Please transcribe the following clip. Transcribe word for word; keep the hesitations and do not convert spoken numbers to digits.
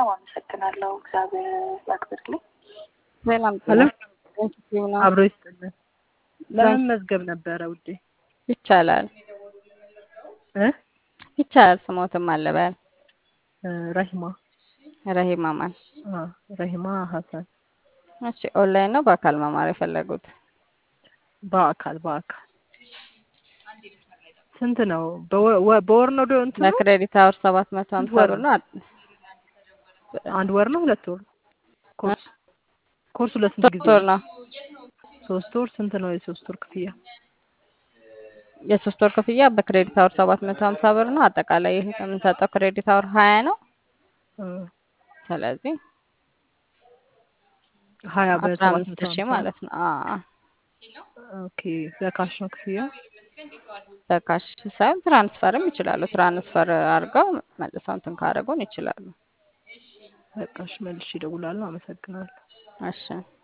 በጣም አመሰግናለሁ። እግዚአብሔር ያክብርልኝ። ሰላም ሄሎ ጤና ነው አብሮ ይስጥልን። ለመመዝገብ ነበረ ውዴ። ይቻላል እ ይቻላል። ስሞትም አለበል ረሂማ ረሂማ ማን? አ ረሂማ ሀሰን። እሺ ኦንላይን ነው በአካል መማር የፈለጉት? በአካል በአካል ስንት ነው? በወ- በወር ነው ዶ እንትኑ? ለክሬዲት አወር ሰባት መቶ ሀምሳ ወር ብር ነው። አት- አንድ ወር ነው ሁለት ወር? ኮርስ ኮርሱ ለስንት ሶስት ጊዜ ወር ነው? ነው። ሶስት ወር። ስንት ነው የሶስት ወር ክፍያ? የሶስት ወር ክፍያ በክሬዲት አወር ሰባት መቶ ሀምሳ ብር ነው። አጠቃላይ ይሄ የምንሰጠው ክሬዲት አወር ሀያ ነው። እ ስለዚህ ሀያ አስራ በሰባት አምስት መቶ ሺህ ሀምሳ ማለት ነው። አዎ ኦኬ። በካሽ ነው ክፍያ? በካሽ ሳይሆን ትራንስፈርም ይችላሉ። ትራንስፈር አድርገው መልሰው እንትን ካደረጉን ይችላሉ። በቃሽ መልሼ እደውላለሁ። አመሰግናለሁ። እሺ